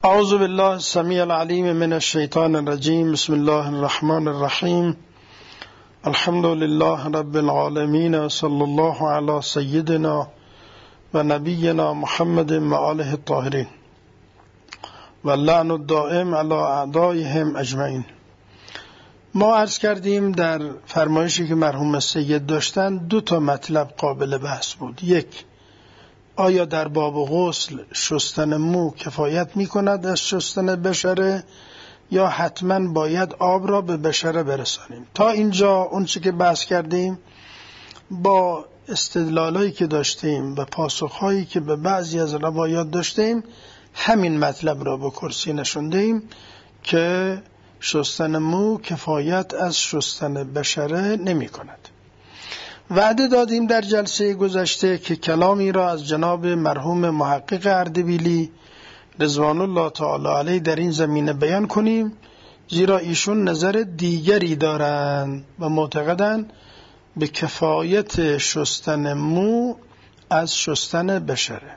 اعوذ بالله السمیع العلیم من الشیطان الرجیم. بسم الله الرحمن الرحیم. الحمد لله رب العالمین، صلی الله علی سیدنا و نبینا محمد و آله الطاهرین و اللعن الدائم علی اعدائهم اجمعین. ما عرض کردیم در فرمایشی که مرحوم سید داشتن دو تا مطلب قابل بحث بود. یک، آیا در باب غسل شستن مو کفایت می کند از شستن بشره یا حتما باید آب را به بشره برسانیم؟ تا اینجا اون چی که بحث کردیم با استدلالایی که داشتیم و پاسخهایی که به بعضی از روایات داشتیم همین مطلب را به کرسی نشوندیم که شستن مو کفایت از شستن بشره نمی کند. وعده دادیم در جلسه گذشته که کلامی را از جناب مرحوم محقق اردبیلی رضوان الله تعالی علیه در این زمینه بیان کنیم، زیرا ایشون نظر دیگری دارند و معتقدند به کفایت شستن مو از شستن بشره.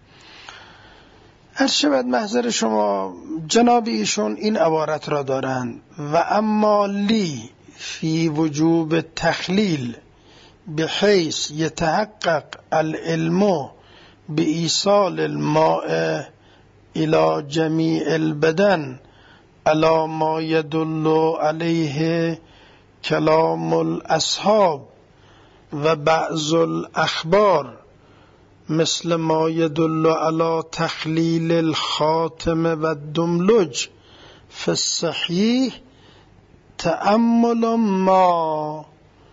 هر شود محضر شما جناب ایشون این عبارت را دارند: و اما لی فی وجوب تخلیل بحيث يتحقق العلم بإيصال الماء إلى جميع البدن على ما يدل عليه كلام الأصحاب وبعض الأخبار مثل ما يدل على تخليل الخاتم والدملج في الصحيح تأمل ما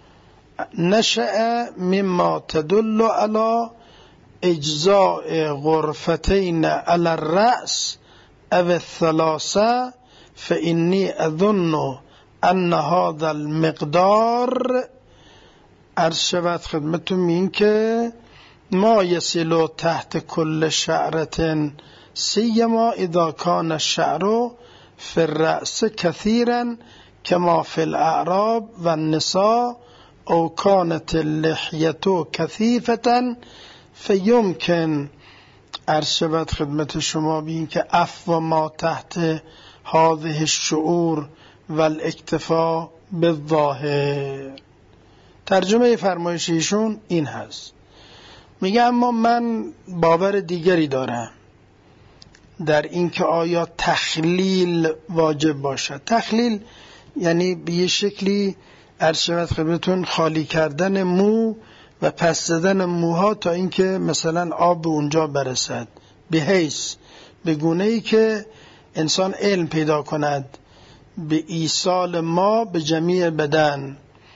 نشأ مما تدل على اجزاء غرفتين على الرأس او الثلاثة فإني أظن أن هذا المقدار ارشبت خدمتم این که ما يصل تحت كل شعرة سيما إذا كان الشعر في الرأس كثيرا كما في الأعراب والنساء او كانت اللحية كثيفة فيمكن ارشبت خدمت شما بین که عفو ما تحت هذه الشعور والاکتفاء بالظاهر. ترجمه فرمایش ایشون این هست، میگه اما من باور دیگری دارم در این که آیا تخلیل واجب باشد. تخلیل یعنی به یه شکلی ارشبت خدمتون خالی کردن مو و پس زدن موها تا اینکه مثلا آب به اونجا برسد، به حیث به گونه‌ای که انسان علم پیدا کند به ایصال ما به جمیع بدن.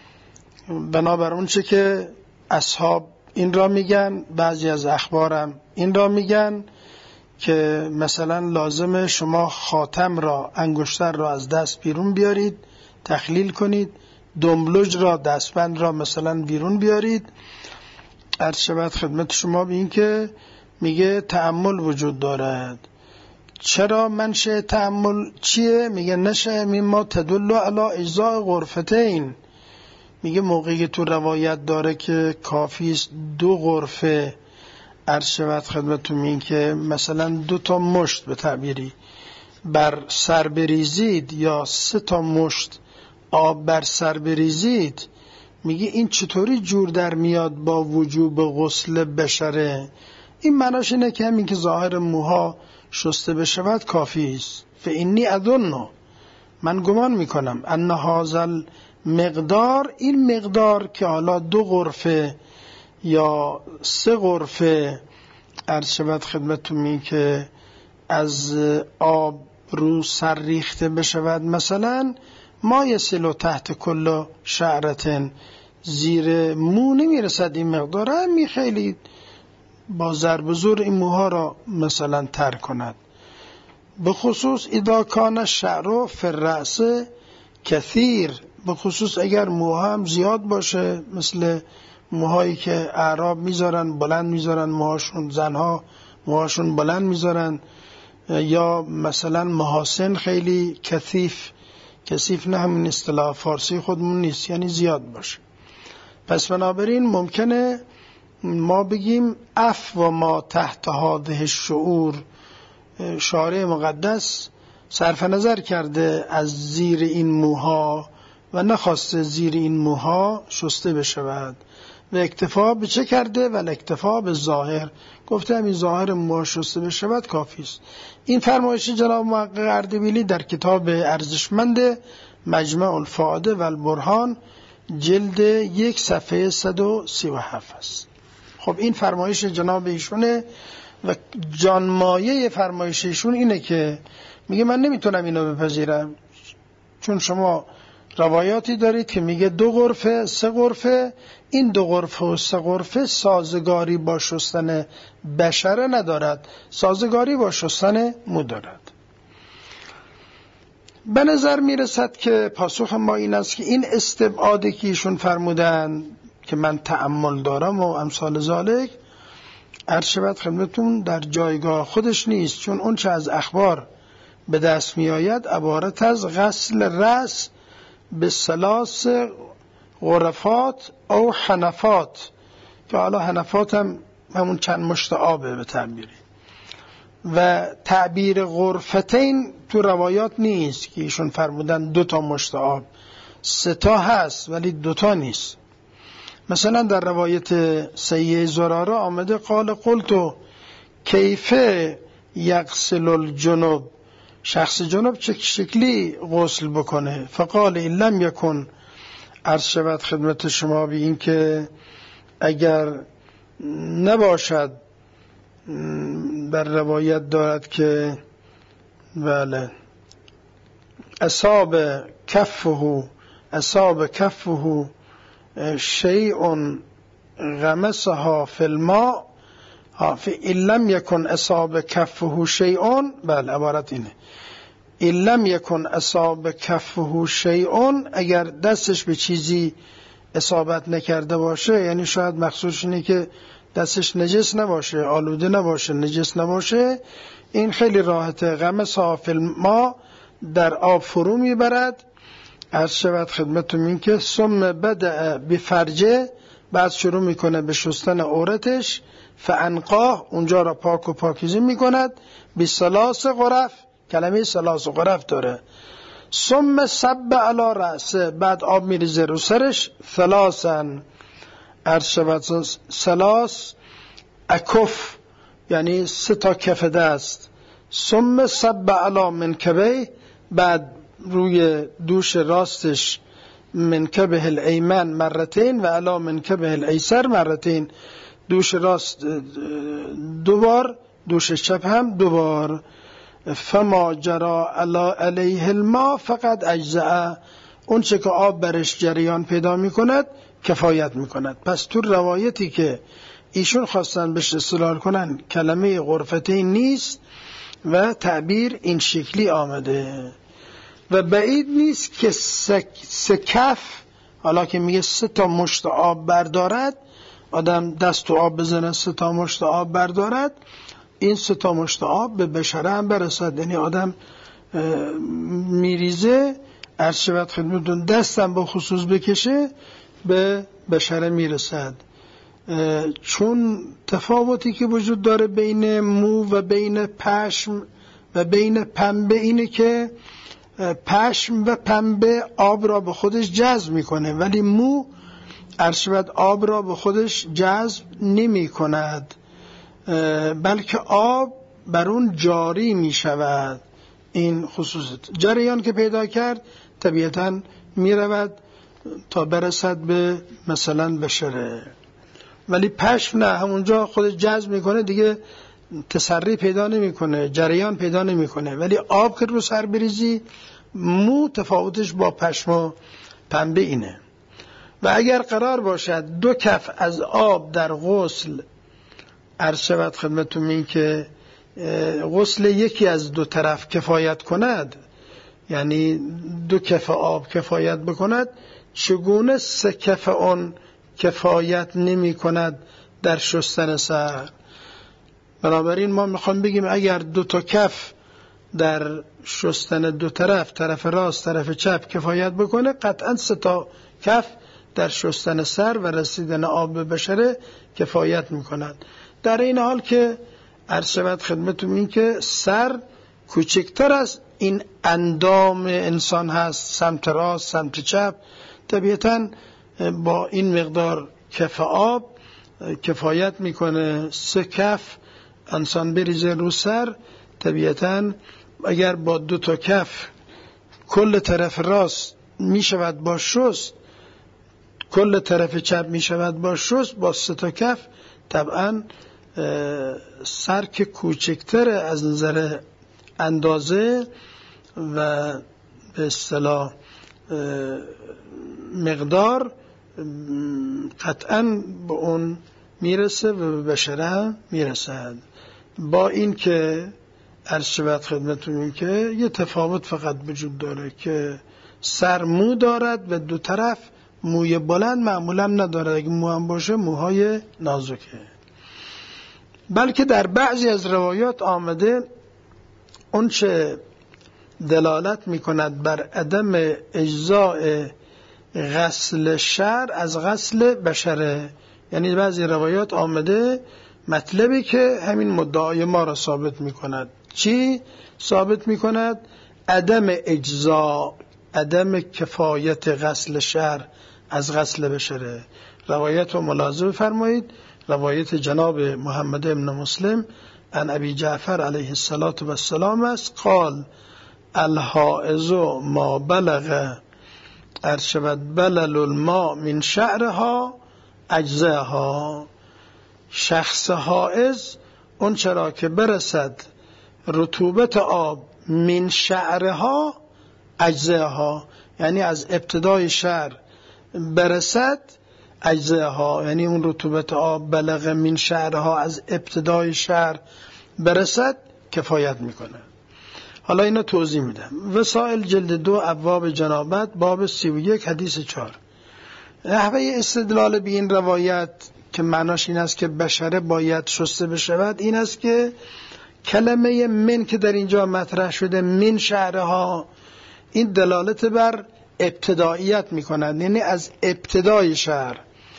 بنابر اون چه که اصحاب این را میگن، بعضی از اخبارم این را میگن که مثلا لازمه شما خاتم را، انگشتر را از دست بیرون بیارید، تخلیل کنید، دملج را، دستبند را مثلا بیرون بیارید. عرض شود خدمت شما به این که میگه تأمل وجود دارد. چرا منشأ تأمل چیه؟ میگه نشأ مما تدل علی اجزاء غرفتین. میگه موقعی که تو روایت داره که کافی است 2 غرفه، عرض شود خدمتتون این که مثلا 2 تا مشت به تعبیری بر سر بریزید یا 3 تا مشت آب بر سر بریزید، میگه این چطوری جور در میاد با وجوب غسل بشره؟ این معناش اینه که همین که ظاهر موها شسته بشود کافی است. فإنی اظن، من گمان میکنم، ان هذا المقدار، این مقدار که حالا 2 غرفه یا 3 غرفه عرض شود خدمتتون این که از آب رو سر ریخته بشود، مثلا ما یصل تحت کل شعرتن، زیر مو نمیرسد این مقدار، همی خیلی با ضرب زور این موها را مثلا تر کند. به خصوص اذا کان الشعر فی الرأس کثیر، به خصوص اگر موها هم زیاد باشه، مثل موهایی که اعراب میذارن بلند میذارن موهاشون، زنها موهاشون بلند میذارن، یا مثلا محاسن خیلی کثیف نه همین اصطلاح فارسی خودمون نیست، یعنی زیاد باشه. پس بنابراین ممکنه ما بگیم عفو ما تحت هذه الشعور شارع مقدس صرف نظر کرده از زیر این موها و نخواسته زیر این موها شسته بشود و اکتفا به چه کرده؟ و اکتفا به ظاهر، گفته همین ظاهر موها شسته بشود کافی است. این فرمایش جناب محقق اردبیلی در کتاب ارزشمند مجمع الفائده و البرهان جلد 1 صفحه 137 است. خب این فرمایش جناب ایشونه و جانمایه فرمایش ایشون اینه که میگه من نمیتونم اینو بپذیرم، چون شما روایاتی دارید که میگه 2 غرفه 3 غرفه، این 2 غرفه و 3 غرفه سازگاری با شستن بشره ندارد، سازگاری با شستن مو دارد. به نظر میرسد که پاسخ ما این است که این استبعادی که ایشون فرمودن که من تأمل دارم و امثال ذالک، عرض شود خدمتون در جایگاه خودش نیست، چون اون چه از اخبار به دست می آید عبارت از غسل رأس به 3 غرفات او حنفات، که حالا حنفات هم همون چند مشت آبه به تعبیری، و تعبیر غرفتین تو روایات نیست که ایشون فرمودن 2 مشت آب، 3 هست ولی 2 نیست. مثلا در روایت سیه زراره آمده قال قلتو کیفه یغسل الجنوب، شخص جنوب چه شکلی غسل بکنه؟ فقال این لم یکن، عرض شود خدمت شما به این که اگر نباشد، در روایت دارد که بله اصاب کفه شیء غمسها فی الماء، این لم یکن اصاب کفه شیء، بله عبارت اینه، این لم یکن اصاب کفه شیء، اگر دستش به چیزی اصابت نکرده باشه، یعنی شاید مقصودش اینه که دستش نجس نباشه، آلوده نباشه، نجس نباشه، این خیلی راحته. غمسها فی الماء، در آب فرو میبرد. عرض شود خدمتتون این که ثم بدأ بفرجه، بعد شروع میکنه به شستن عورتش، فانقاه، اونجا را پاک و پاکیزه میکند، ب3 غرف، کلمه 3 غرف داره، ثم صب علی رأسه، بعد آب میریزه رو سرش، 3 عرض شود 3 اکف، یعنی 3 کف دست، ثم صب علی منکبه، بعد روی دوش راستش منکبه الایمن مرتين و علی منکبه الایسر مرتين، دوش راست 2 بار، دوش چپ هم 2 بار. فما جرا علیه الماء فقط اجزاء، اون چه که آب برش جریان پیدا میکند کفایت میکند. پس تو روایتی که ایشون خواستن بهش استدلال کنن کلمه غرفتین نیست و تعبیر این شکلی آمده و بعید نیست که 3 کف، حالا که میگه 3 مشت آب بردارد، آدم دست تو آب بزنه 3 مشت آب بردارد، این 3 مشت آب به بشره هم برسد، یعنی آدم میریزه، عرض شود خدمتون دستم با خصوص بکشه به بشره میرسد. چون تفاوتی که وجود داره بین مو و بین پشم و بین پنبه اینه که پشم و پنبه آب را به خودش جذب میکنه، ولی مو عرض شود آب را به خودش جذب نمی کند، بلکه آب بر اون جاری می شود. این خصوصیت جریان که پیدا کرد طبیعتاً می رود تا برسد به مثلا بشره، ولی پشم نه، همونجا خودش جذب میکنه، دیگه تسری پیدا نمیکنه، جریان پیدا نمیکنه. ولی آب که رو سر بریزی، مو تفاوتش با پشم و پنبه اینه. و اگر قرار باشد 2 کف از آب در غسل، عرض شود خدمتتون این که غسل یکی از 2 طرف کفایت کند، یعنی 2 کف آب کفایت بکند، چگونه 3 کف اون کفایت نمی کند در شستن سر؟ بنابراین ما میخوام بگیم اگر 2 کف در شستن 2 طرف، طرف راست طرف چپ کفایت بکنه، قطعا 3 کف در شستن سر و رسیدن آب به بشره کفایت میکند. در این حال که عرض شود خدمتتون این که سر کوچکتر از این اندام انسان هست، سمت راست سمت چپ. طبیعتاً با این مقدار کف آب کفایت میکنه 3 کف انسان بریزه رو سر. طبیعتاً اگر با 2 تا کف کل طرف راست میشود با شست، کل طرف چپ میشود با شست، با 3 تا کف طبعاً سر که کوچکتر از نظر اندازه و به اصطلاح مقدار قطعاً به اون میرسه و به بشره میرسد. با این که عرض شود خدمتون این که یه تفاوت فقط وجود داره که سر مو دارد و 2 طرف موی بلند معمولا ندارد، اگه مو هم باشه موهای نازکه. بلکه در بعضی از روایات آمده اون چه دلالت میکند بر عدم اجزاء غسل شعر از غسل بشره. یعنی بعضی روایات آمده مطلبی که همین مدعای ما را ثابت میکند. چی ثابت میکند؟ عدم اجزاء، عدم کفایت غسل شعر از غسل بشره. روایت رو ملاحظه فرمایید، روایت جناب محمد بن مسلم عن ابی جعفر علیه السلام است قال الحائض ما بلغ ارشد بلل الماء من شعرها اجزاها. شخص حائض اون چرا که برسد رطوبت آب من شعرها اجزاها، یعنی از ابتدای شعر برسد اجزاها، یعنی اون رطوبت آب بلغ من شعرها از ابتدای شعر برسد کفایت میکنه. حالا اینو توضیح میدم. وسائل جلد 2 ابواب جنابت باب 31 حدیث 4. نحوه استدلال به این روایت که معناش این است که بشره باید شسته بشود این است که کلمه من که در اینجا مطرح شده من شعرها، این دلالت بر ابتداییت میکند، یعنی از ابتدای شعر.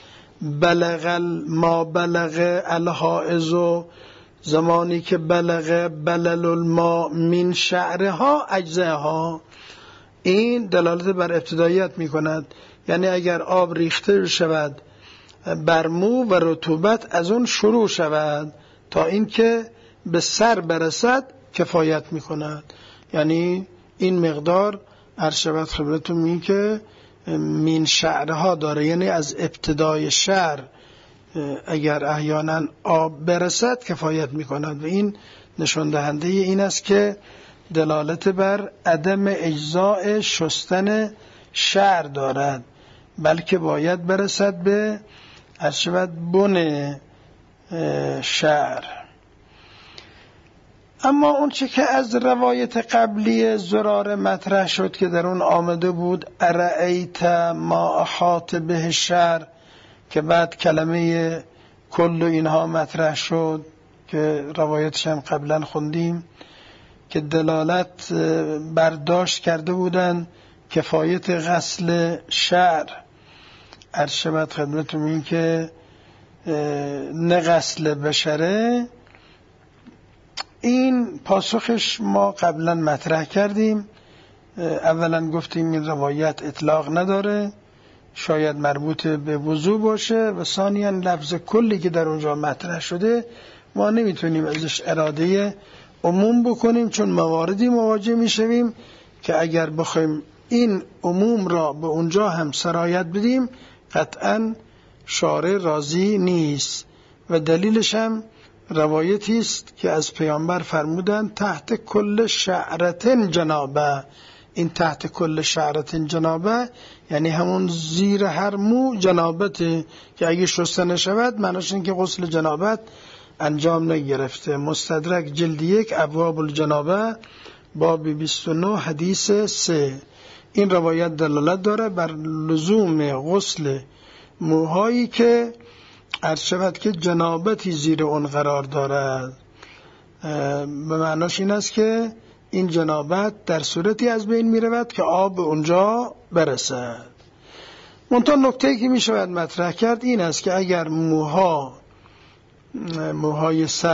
بلغ ما بلغ الحائض، زمانی که بلغ بلل الماء من شعرها اجزاها، این دلالت بر ابتداییت میکند. یعنی اگر آب ریخته شود بر مو و رطوبت از اون شروع شود تا اینکه به سر برسد کفایت میکند. یعنی این مقدار عرض شود خبرتون این که من شعرها داره، یعنی از ابتدای شعر اگر احیانا آب برسد کفایت میکند. و این نشان دهنده این است که دلالت بر عدم اجزاء شستن شعر دارد، بلکه باید برسد به عرض شود بن شعر. اما اون چه که از روایت قبلی زراره مطرح شد که در اون آمده بود ارأیت ما احاط به شعر، که بعد کلمه کل اینها مطرح شد که روایتش هم قبلا خوندیم که دلالت برداشت کرده بودن کفایت غسل شعر. عرض شود خدمتتون این که نه غسل بشره. این پاسخش ما قبلا مطرح کردیم. اولا گفتیم این روایت اطلاق نداره، شاید مربوط به وضو باشه، و ثانیاً لفظ کلی که در اونجا مطرح شده ما نمیتونیم ازش اراده عموم بکنیم، چون مواردی مواجه میشویم که اگر بخوایم این عموم را به اونجا هم سرایت بدیم قطعاً شارع راضی نیست. و دلیلش هم روایتی است که از پیامبر فرمودند تحت کل شعرتن جنابه. این تحت کل شعرتن جنابه یعنی همون زیر هر مو جنابته که اگه شسته نشود معناش این که غسل جنابت انجام نگرفته. مستدرک جلد 1 ابواب الجنابه باب 29 حدیث 3. این روایت دلالت داره بر لزوم غسل موهایی که عرض شود که جنابتی زیر اون قرار دارد. به معناش این است که این جنابت در صورتی از بین می رود که آب به اونجا برسد. منتها نکته‌ای که می شود مطرح کرد این است که اگر موهای سر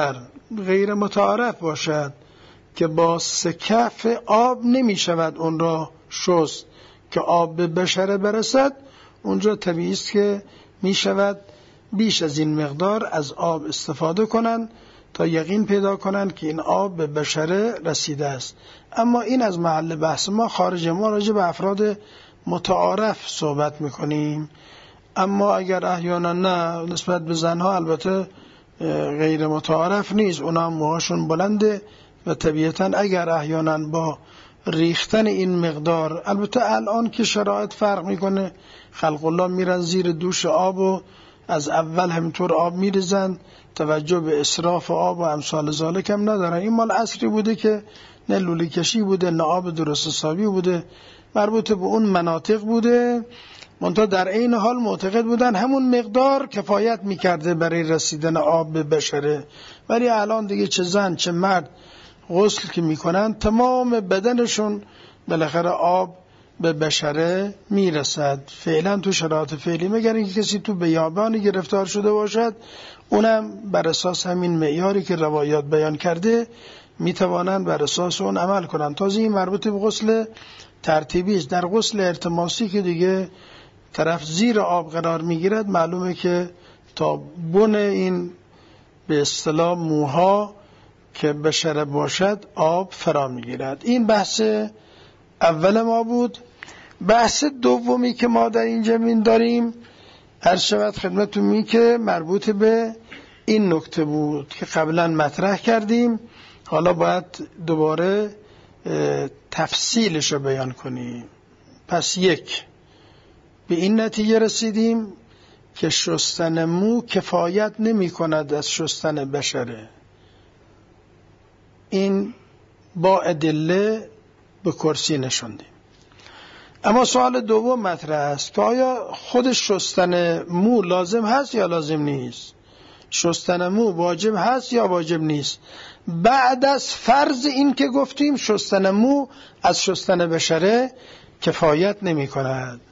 غیر متعارف باشد که با سکف آب نمی شود اون را شست که آب به بشره برسد، اونجا طبیعی است که می شود بیش از این مقدار از آب استفاده کنند تا یقین پیدا کنند که این آب به بشره رسیده است. اما این از محل بحث ما خارج، ما راجع به افراد متعارف صحبت میکنیم. اما اگر احیانا نه، نسبت به زنها البته غیر متعارف نیست، اونا هم موهاشون بلنده و طبیعتا اگر احیانا با ریختن این مقدار، البته الان که شرایط فرق میکنه، خلق الله میرن زیر دوش آب و از اول همینطور آب میریزن، توجه به اسراف آب و امثال ذالک هم ندارن. این مال عصری بوده که نه لوله کشی بوده نه آب درست حسابی بوده، مربوط به اون مناطق بوده، منتها در عین حال معتقد بودن همون مقدار کفایت میکرده برای رسیدن آب به بشره. ولی الان دیگه چه زن چه مرد غسل که میکنن تمام بدنشون بالاخره آب به بشره میرسد. فعلا تو شرایط فعلی، مگر اینکه کسی تو بیابانی گرفتار شده باشد، اونم بر اساس همین معیاری که روایات بیان کرده میتوانند بر اساس اون عمل کنند. تازه این مربوط به غسل ترتیبی است. در غسل ارتماسی که دیگه طرف زیر آب قرار میگیرد، معلومه که تا بن این به اصطلاح موها که بشره باشد آب فرا میگیرد. این بحث اول ما بود. بحث دومی که ما در اینجا داریم، عرض شود خدمتتون که مربوط به این نکته بود که قبلا مطرح کردیم، حالا باید دوباره تفصیلش رو بیان کنیم. پس یک، به این نتیجه رسیدیم که شستن مو کفایت نمی کند از شستن بشره. این با ادله به کرسی نشوندیم. اما سوال دوم مطرح است که آیا خود شستن مو لازم هست یا لازم نیست؟ شستن مو واجب هست یا واجب نیست؟ بعد از فرض این که گفتیم شستن مو از شستن بشره کفایت نمی کند.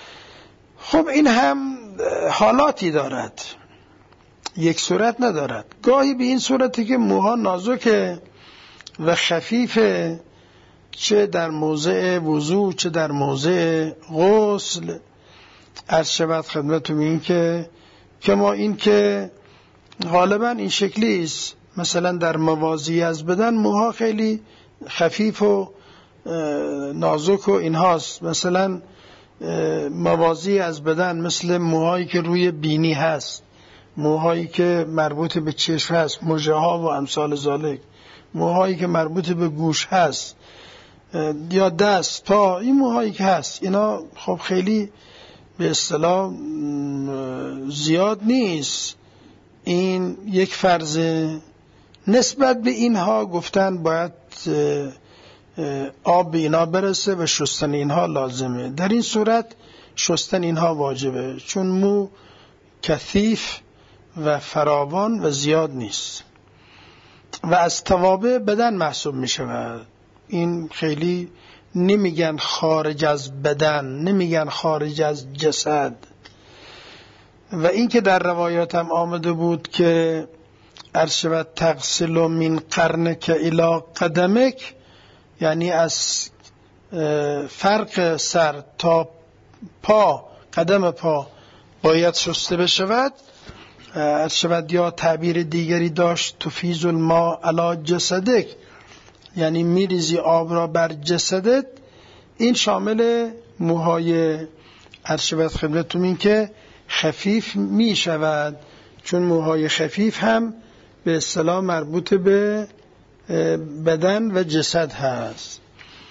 خب این هم حالاتی دارد، یک صورت ندارد. گاهی به این صورتی که موها نازکه و خفیفه، چه در موضع وضو چه در موضع غسل. عرض شود خدمتتون این که ما این که غالبا این شکلی است، مثلا در موازی از بدن موها خیلی خفیف و نازک و اینهاست. مثلا موازی از بدن مثل موهایی که روی بینی هست، موهایی که مربوط به چشم هست، مژه ها و امثال ذالک، موهایی که مربوط به گوش هست یا دست پا، این موهایی که هست اینا خب خیلی به اصطلاح زیاد نیست. این یک فرضه. نسبت به اینها گفتن باید آب به اینا برسه و شستن اینها لازمه. در این صورت شستن اینها واجبه، چون مو کثیف و فراوان و زیاد نیست و از توابع بدن محسوب می شود. این خیلی نمیگن خارج از بدن، نمیگن خارج از جسد. و این که در روایات هم آمده بود که ارشد تغسل من قرنک الی قدمک، یعنی از فرق سر تا پا، قدم پا باید شسته بشود. ارشد یا تعبیر دیگری داشت تفیض الماء علی جسدک، یعنی میریزی آب را بر جسدت. این شامل موهای ارشد خدمتتون این که خفیف می شود، چون موهای خفیف هم به اصطلاح مربوط به بدن و جسد هست.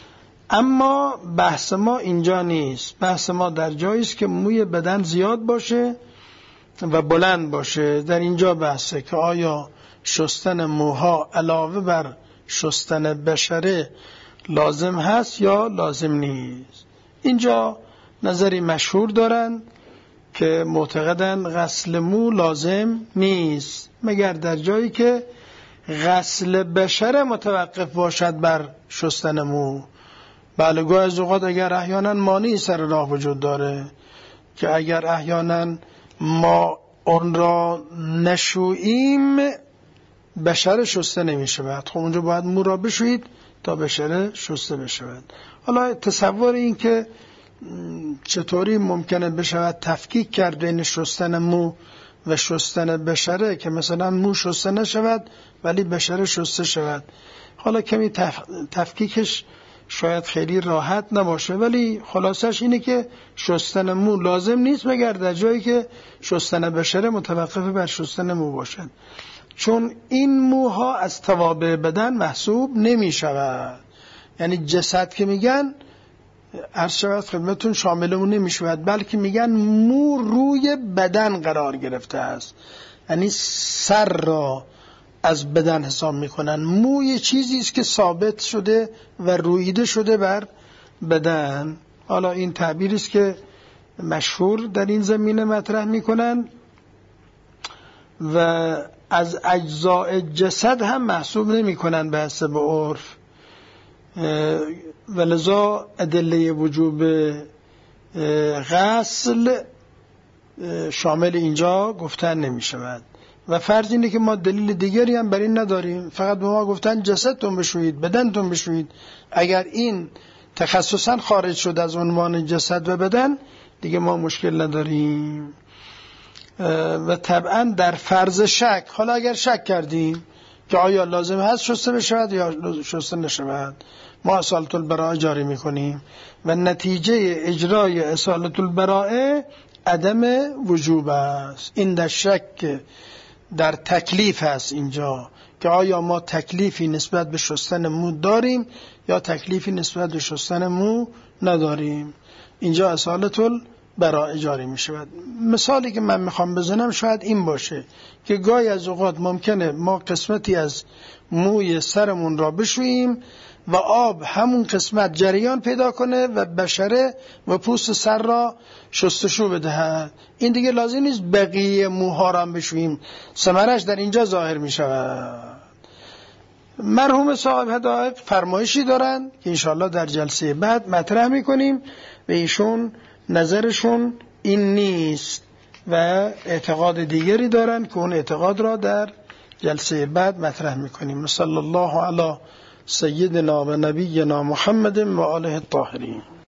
اما بحث ما اینجا نیست. بحث ما در جایی است که موی بدن زیاد باشه و بلند باشه. در اینجا بحثه که آیا شستن موها علاوه بر شستن بشره لازم هست یا لازم نیست. اینجا نظری مشهور دارن که معتقدن غسل مو لازم نیست مگر در جایی که غسل بشره متوقف باشد بر شستن مو. بله، گاه از اوقات اگر احیانا مانعی سر راه وجود داره که اگر احیانا ما اون را نشوییم بشره شسته نمی شود. خب اونجا باید مو را بشویید تا بشره شسته بشود. حالا تصور این که چطوری ممکنه بشود تفکیک کرد بین شستن مو و شستن بشره که مثلا مو شسته نشود ولی بشره شسته شود، حالا کمی تفکیکش شاید خیلی راحت نباشه، ولی خلاصش اینه که شستن مو لازم نیست مگر در جایی که شستن بشره متوقف بر شستن مو باشد، چون این موها از توابع بدن محسوب نمی شود. یعنی جسد که میگن عرض شود خدمتون شامل اون نمی شود، بلکه میگن مو روی بدن قرار گرفته است، یعنی سر را از بدن حساب میکنن. مو یه چیزی است که ثابت شده و رویده شده بر بدن. حالا این تعبیری است که مشهور در این زمینه مطرح میکنن و از اجزاء جسد هم محسوب نمیکنن به حسب عرف، ولذا ادله وجوب غسل شامل اینجا گفتن نمی شود. و فرض اینه که ما دلیل دیگری هم بر این نداریم، فقط به ما گفتن جسدتون بشویید، بدنتون بشویید. اگر این تخصصا خارج شد از عنوان جسد و بدن دیگه ما مشکل نداریم. و طبعا در فرض شک، حالا اگر شک کردیم که آیا لازم هست شسته بشود یا شسته نشود، ما اصالت البراءه جاری میکنیم و نتیجه اجرای اصالت البراءه عدم وجوب است. این در شک در تکلیف هست اینجا که آیا ما تکلیفی نسبت به شستن مو داریم یا تکلیفی نسبت به شستن مو نداریم. اینجا اصالت البراءه جاری می شود. مثالی که من میخوام بزنم شاید این باشه که گاهی از اوقات ممکنه ما قسمتی از موی سرمون را بشوییم و آب همون قسمت جریان پیدا کنه و بشره و پوست سر را شستشو بدهد. این دیگه لازم نیست بقیه موها را بشوییم، ثمرش در اینجا ظاهر می شود. مرحوم صاحب هدایق فرمایشی دارن که انشاءالله در جلسه بعد مطرح می کنیم و ایشون نظرشون این نیست و اعتقاد دیگری دارن که اون اعتقاد را در جلسه بعد مطرح می کنیم. صلی الله علی سیدنا و نبینا محمد و آله الطاهرین.